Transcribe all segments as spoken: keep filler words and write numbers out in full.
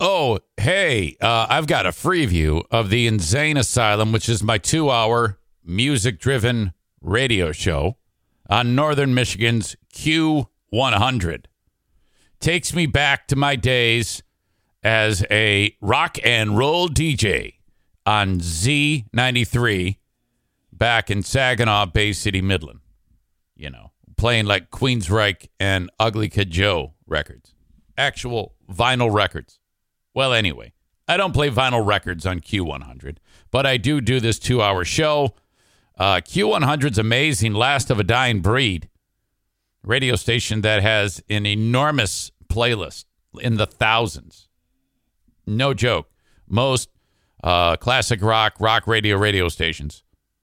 Oh, hey, uh, I've got a free view of the Insane Asylum, which is my two-hour music-driven radio show on Northern Michigan's Q one hundred. Takes me back to my days as a rock and roll D J on Z ninety-three back in Saginaw, Bay City, Midland. You know, playing like Queensryche and Ugly Kid Joe records. Actual vinyl records. Well, anyway, I don't play vinyl records on Q one hundred, but I do do this two-hour show. Uh, Q one hundred's amazing, last of a dying breed. Radio station that has an enormous playlist in the thousands. No joke. Most uh, classic rock, rock radio radio stations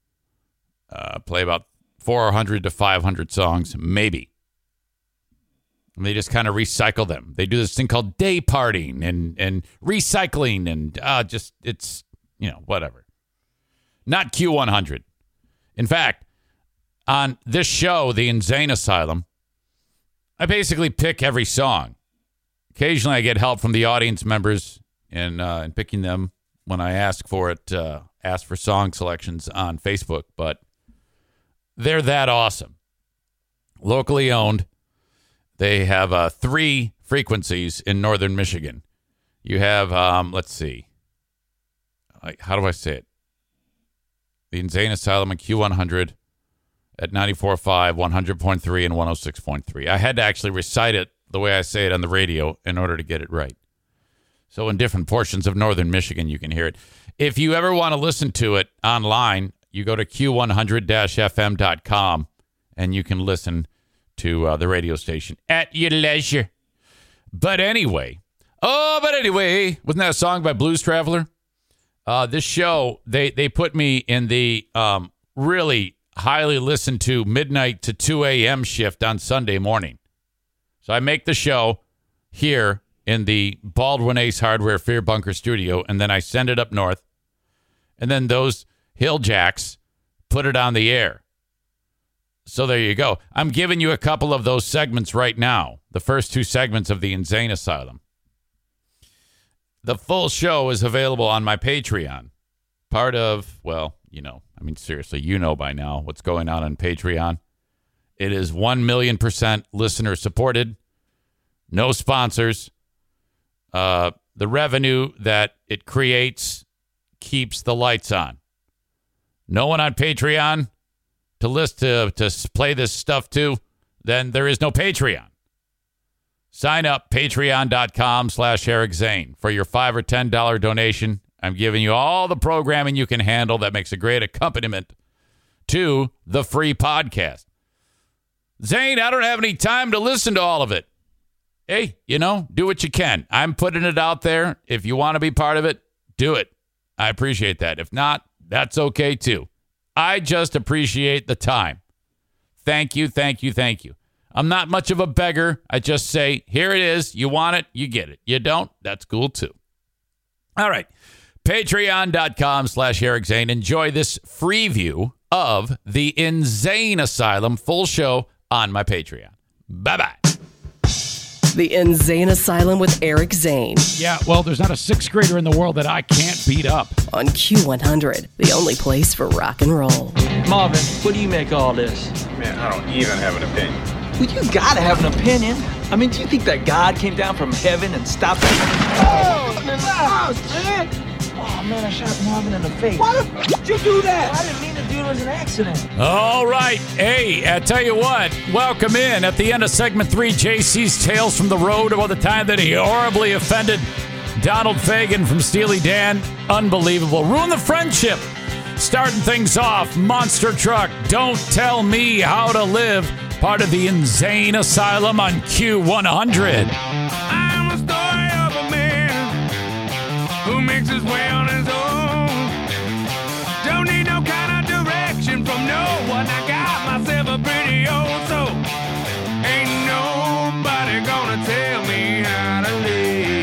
uh, play about four hundred to five hundred songs, maybe. And they just kind of recycle them. They do this thing called day partying and, and recycling and uh, just, it's, you know, whatever. Not Q one hundred. In fact, on this show, The Insane Asylum, I basically pick every song. Occasionally I get help from the audience members in, uh, in picking them when I ask for it, uh, ask for song selections on Facebook, but they're that awesome. Locally owned. They have uh, three frequencies in Northern Michigan. You have, um, let's see. How do I say it? The Insane Asylum and Q one hundred at ninety-four point five, one hundred point three, and one oh six point three. I had to actually recite it the way I say it on the radio in order to get it right. So in different portions of Northern Michigan, you can hear it. If you ever want to listen to it online, you go to Q one hundred F M dot com and you can listen to uh, the radio station at your leisure. But anyway, oh, but anyway, wasn't that a song by Blues Traveler? Uh, this show, they, they put me in the um, really highly listened to midnight to two a.m. shift on Sunday morning. So I make the show here in the Baldwin Ace Hardware Fear Bunker studio, and then I send it up north. And then those hill jacks put it on the air. So there you go. I'm giving you a couple of those segments right now. The first two segments of the Insane Asylum. The full show is available on my Patreon. Part of, well, you know, I mean, seriously, you know by now what's going on on Patreon. It is one million percent listener supported. No sponsors. Uh, the revenue that it creates keeps the lights on. No one on Patreon to list to, to play this stuff to, then there is no Patreon. Sign up, patreon.com slash Eric Zane. For your five or ten dollar donation, I'm giving you all the programming you can handle that makes a great accompaniment to the free podcast. Zane, I don't have any time to listen to all of it. Hey, you know, do what you can. I'm putting it out there. If you want to be part of it, do it. I appreciate that. If not, that's okay too. I just appreciate the time. Thank you, thank you, thank you. I'm not much of a beggar. I just say, here it is. You want it, you get it. You don't, that's cool too. All right. Patreon.com slash Eric Zane. Enjoy this free view of the Insane Asylum full show on my Patreon. Bye-bye. The Insane Asylum with Eric Zane. Yeah, well, there's not a sixth grader in the world that I can't beat up. On Q one hundred, the only place for rock and roll. Marvin, what do you make of all this? Man, I don't even have an opinion. Well, you gotta have an opinion. I mean, do you think that God came down from heaven and stopped him? Oh, in the house, man! Oh, man, I shot Marvin in the face. Why the f*** did you do that? I didn't mean to do it. It was an accident. All right. Hey, I tell you what, welcome in. At the end of segment three, J C's Tales from the Road about the time that he horribly offended Donald Fagen from Steely Dan. Unbelievable. Ruined the friendship. Starting things off, Monster Truck, Don't Tell Me How to Live, part of the Insane Asylum on Q one hundred. I'm a story of a man who makes his way on his own. Don't need no kind of direction from no one. I got myself a pretty old soul. Ain't nobody gonna tell me how to live.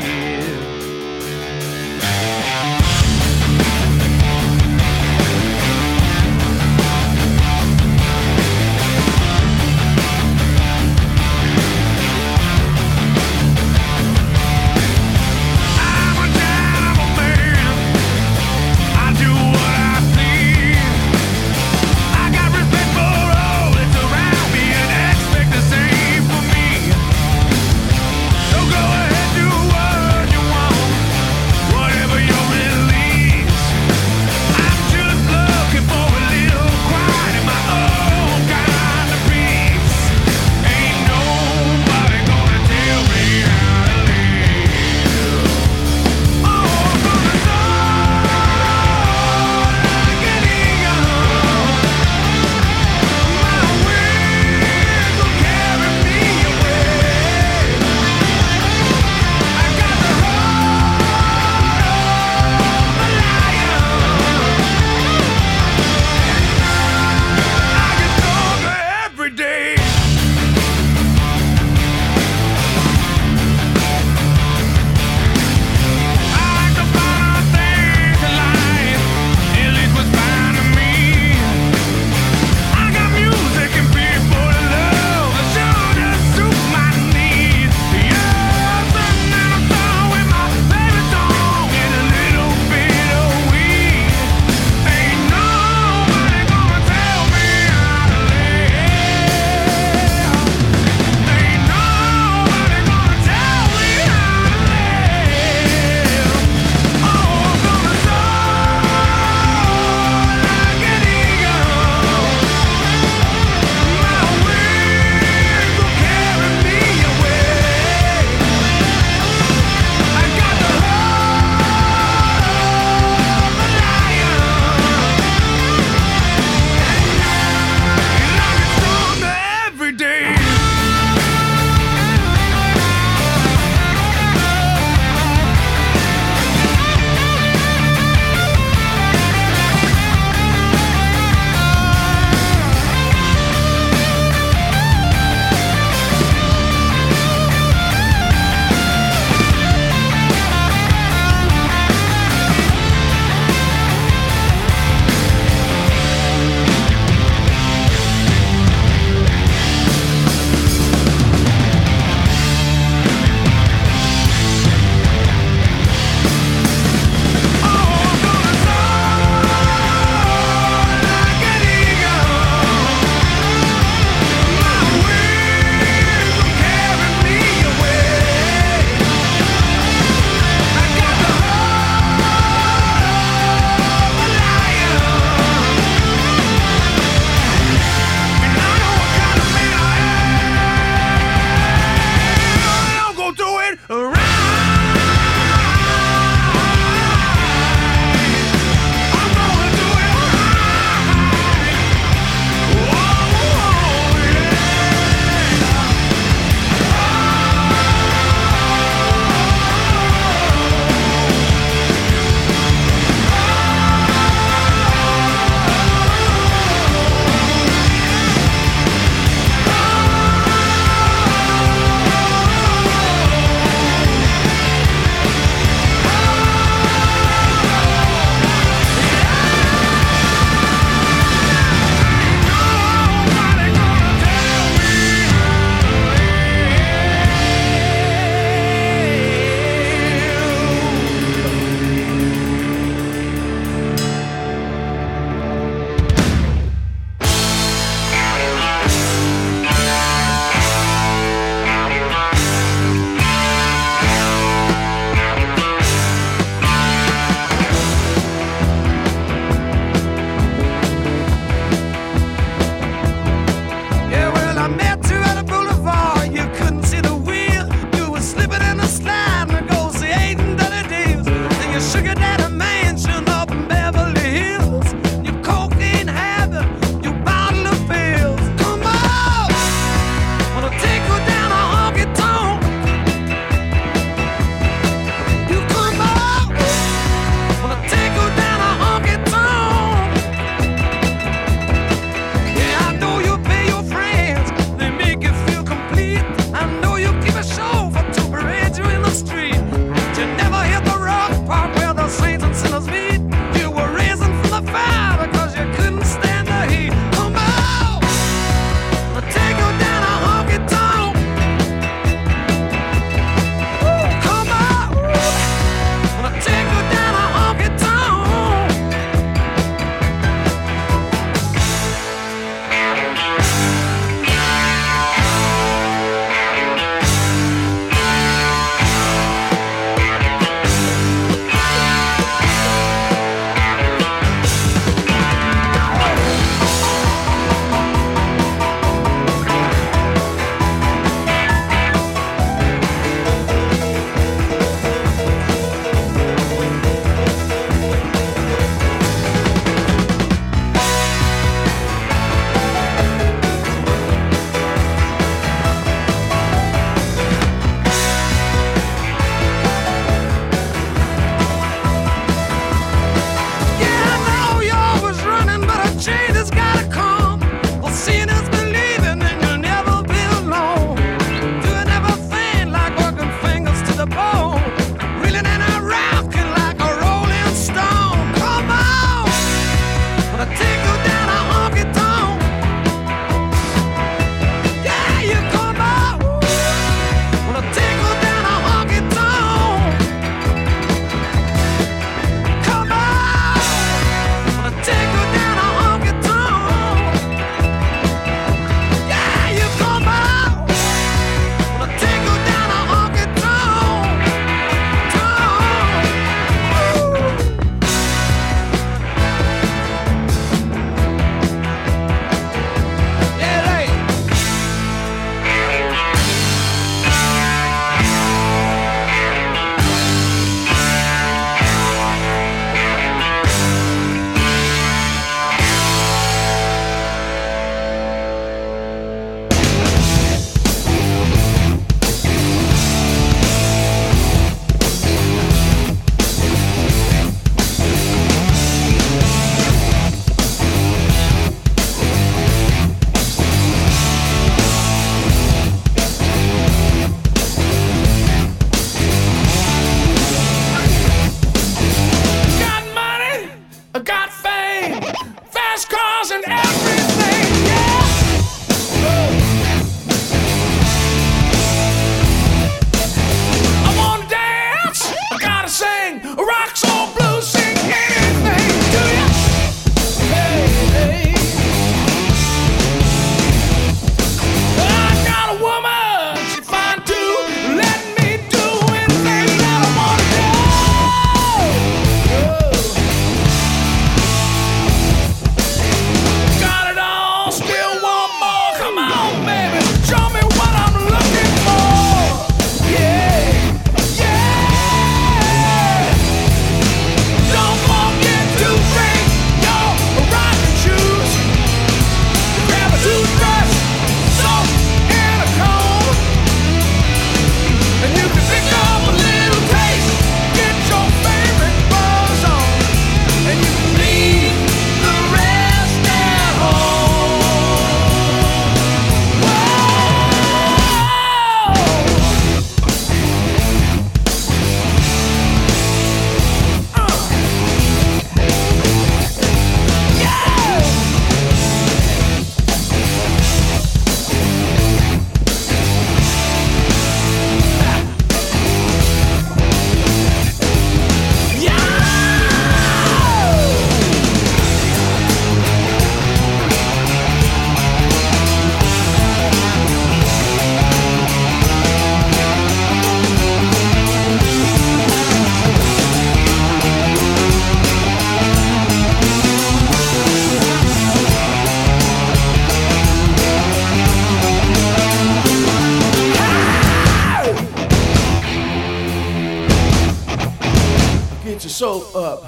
Get your soap up.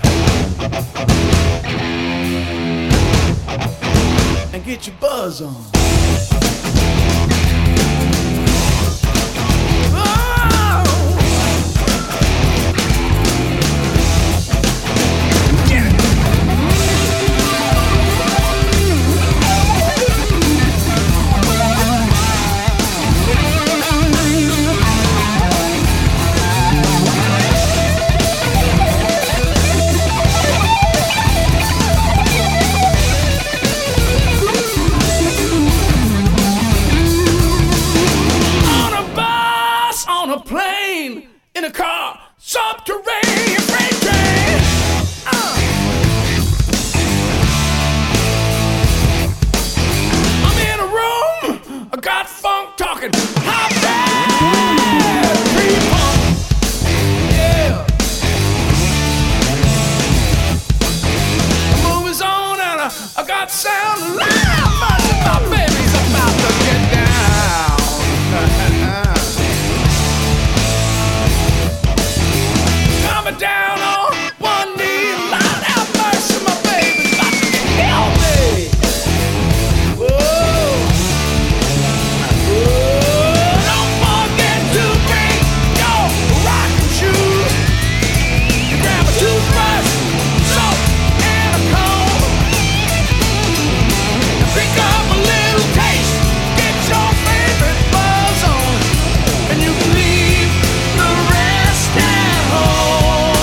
And get your buzz on. In a car, subterranean freight train. Uh. I'm in a room, I got funk talking. Hot bad, pre-punk. Yeah. The movie's on and I, I got sound loud. My, my baby's about to get down. Down on one knee, loud out mercy, my baby's about to kill me. Whoa. Whoa. Don't forget to bring your rocking shoes. Grab a toothbrush, soap, and a comb. And pick up a little taste. Get your favorite buzz on, and you can leave the rest at home.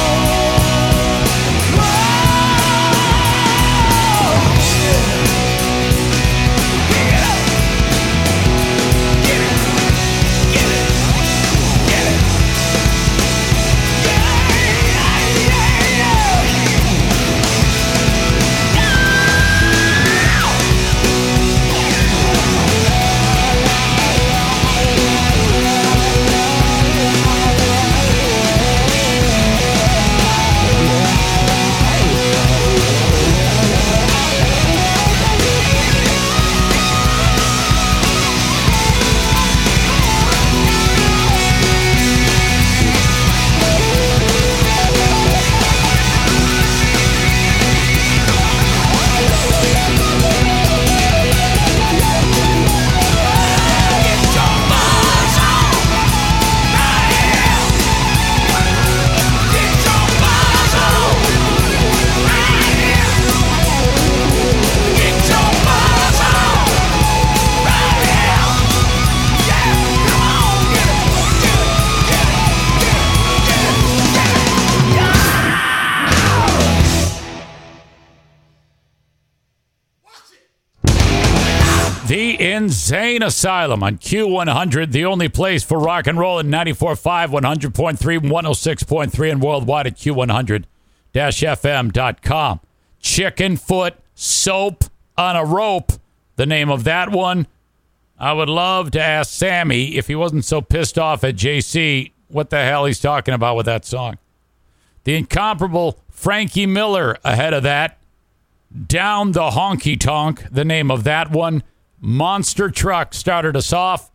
The Insane Asylum on Q one hundred, the only place for rock and roll in ninety-four point five, one hundred point three, one oh six point three, and worldwide at Q one hundred F M dot com. Chicken Foot Soap on a Rope, the name of that one. I would love to ask Sammy, if he wasn't so pissed off at J C, what the hell he's talking about with that song. The incomparable Frankie Miller ahead of that. Down the Honky Tonk, the name of that one. Monster Truck started us off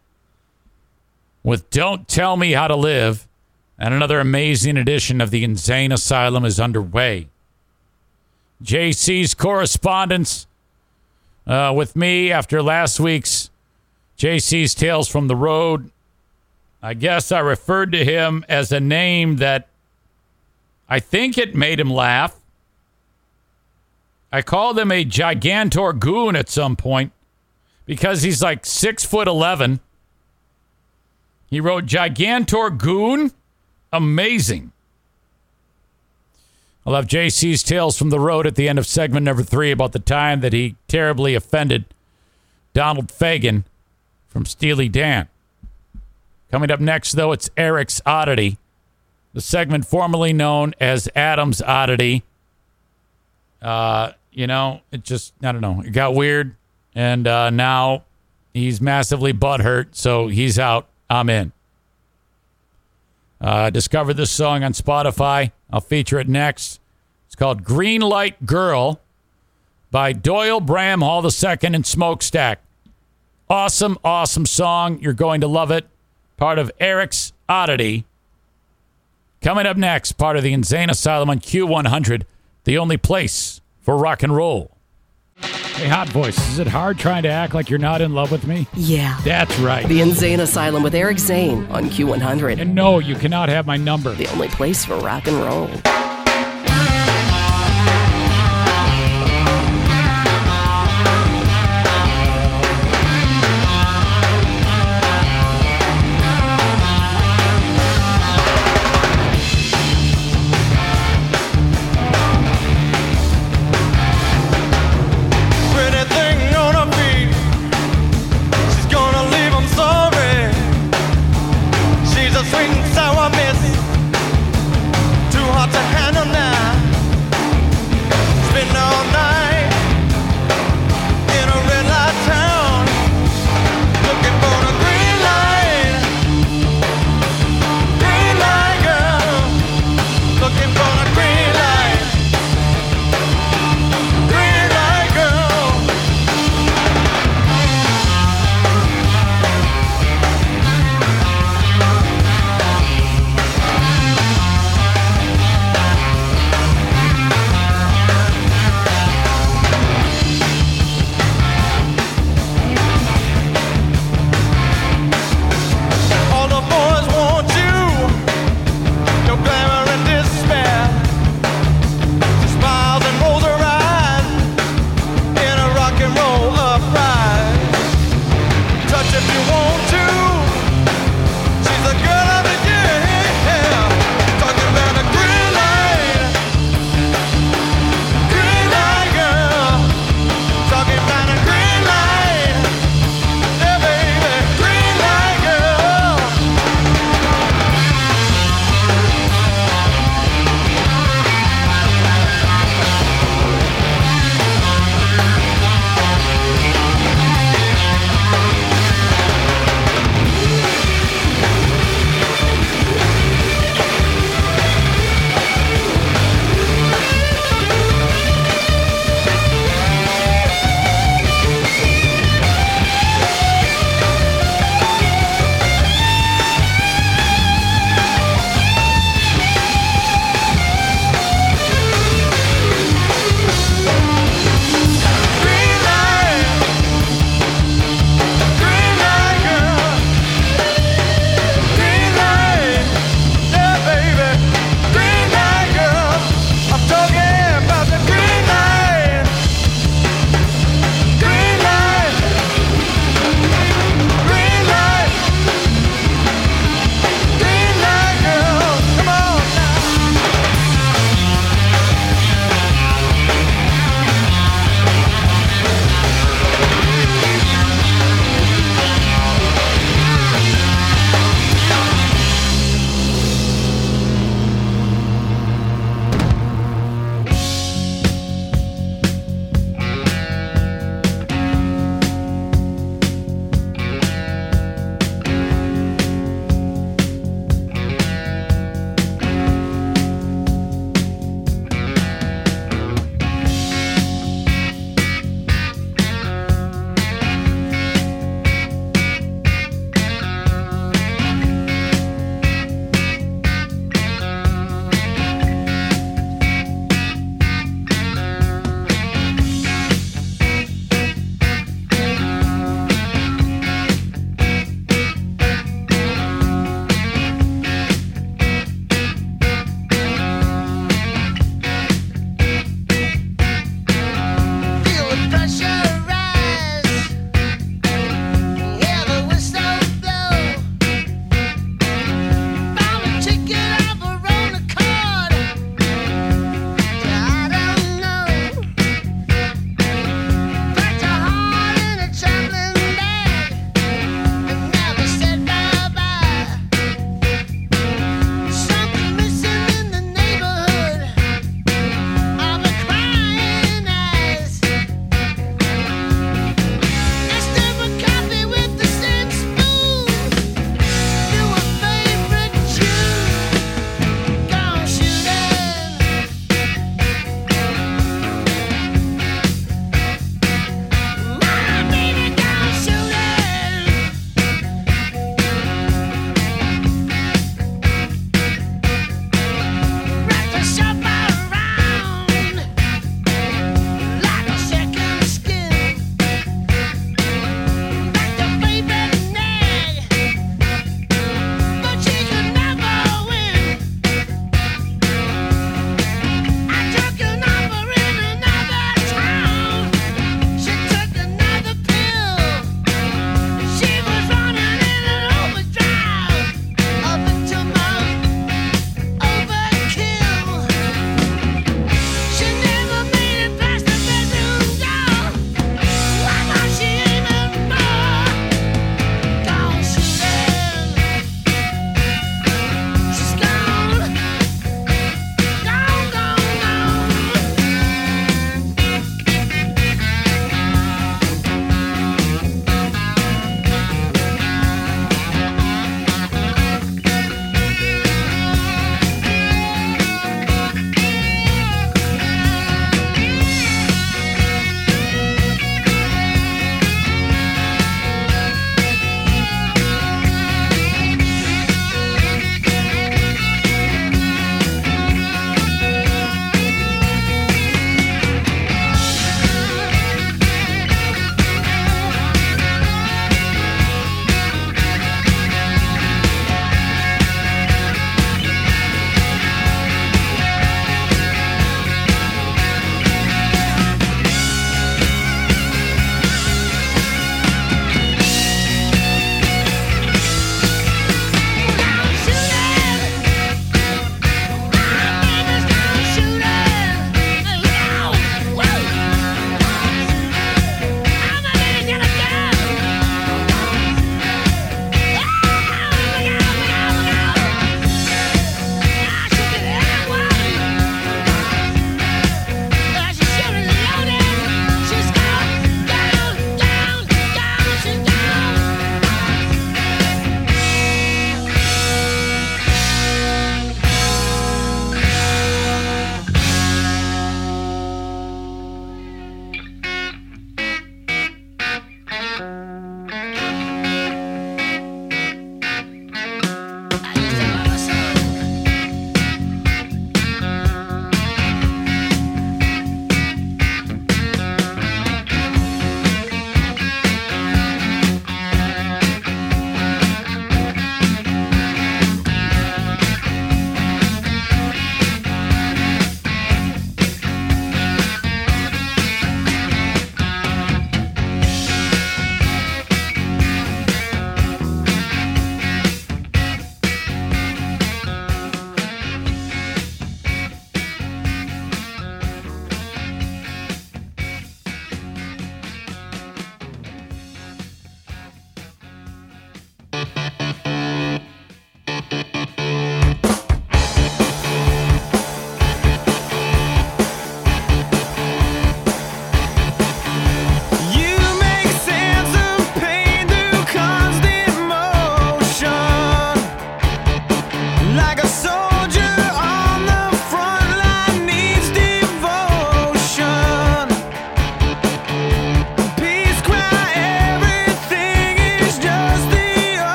with Don't Tell Me How to Live. And another amazing edition of the Insane Asylum is underway. J C's correspondence uh, with me after last week's J C's Tales from the Road. I guess I referred to him as a name that I think it made him laugh. I called him a gigantor goon at some point because he's like six foot eleven. He wrote Gigantor Goon. Amazing. I'll have J C's Tales from the Road at the end of segment number three about the time that he terribly offended Donald Fagen from Steely Dan. Coming up next, though, it's Eric's Oddity, the segment formerly known as Adam's Oddity. Uh, you know, it just, I don't know, it got weird, and uh, now he's massively butthurt, so he's out. I'm in. Uh, discovered this song on Spotify. I'll feature it next. It's called Green Light Girl by Doyle Bramhall the Second and Smokestack. Awesome, awesome song. You're going to love it. Part of Eric's Oddity. Coming up next, part of the Insane Asylum on Q one hundred, the only place for rock and roll. Hey, Hot Voice, is it hard trying to act like you're not in love with me? Yeah. That's right. The Insane Asylum with Eric Zane on Q one hundred. And no, you cannot have my number. The only place for rock and roll. Sweet and sour miss, too hot to handle.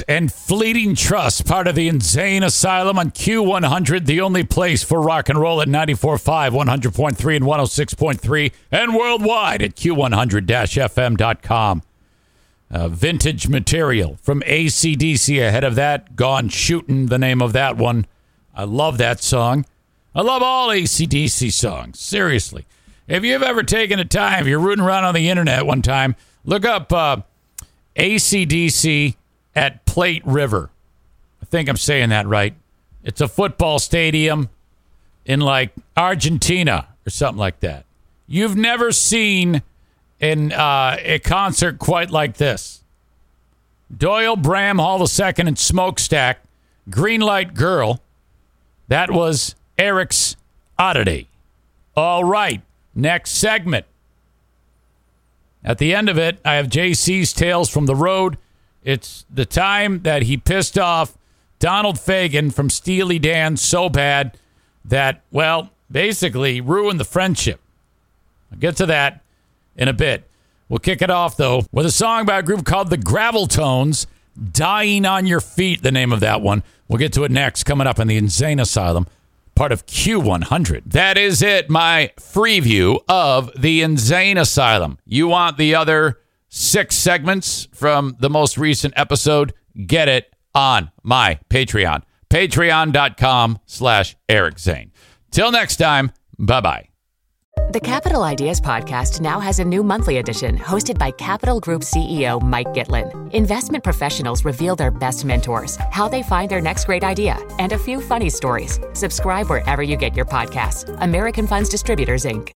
Rose and Fleeting Trust, part of the Insane Asylum on Q one hundred, the only place for rock and roll at ninety-four point five, one hundred point three, and one oh six point three, and worldwide at Q one hundred F M dot com. Uh, vintage material from A C D C ahead of that. Gone Shootin', the name of that one. I love that song. I love all A C D C songs. Seriously. If you've ever taken a time, if you're rooting around on the internet one time, look up uh, A C D C at Plate River. I think I'm saying that right. It's a football stadium in like Argentina or something like that. You've never seen in uh, a concert quite like this. Doyle, Bram, Hall the Second, and Smokestack, Greenlight Girl. That was Eric's Oddity. All right, next segment. At the end of it, I have J C's Tales from the Road. It's the time that he pissed off Donald Fagen from Steely Dan so bad that, well, basically ruined the friendship. I'll get to that in a bit. We'll kick it off, though, with a song by a group called the Gravel Tones, Dying on Your Feet, the name of that one. We'll get to it next, coming up in the Insane Asylum, part of Q one hundred. That is it, my free view of the Insane Asylum. You want the other six segments from the most recent episode? Get it on my Patreon. Patreon.com slash Eric Zane. Till next time, bye-bye. The Capital Ideas Podcast now has a new monthly edition hosted by Capital Group C E O Mike Gitlin. Investment professionals reveal their best mentors, how they find their next great idea, and a few funny stories. Subscribe wherever you get your podcasts. American Funds Distributors, Incorporated.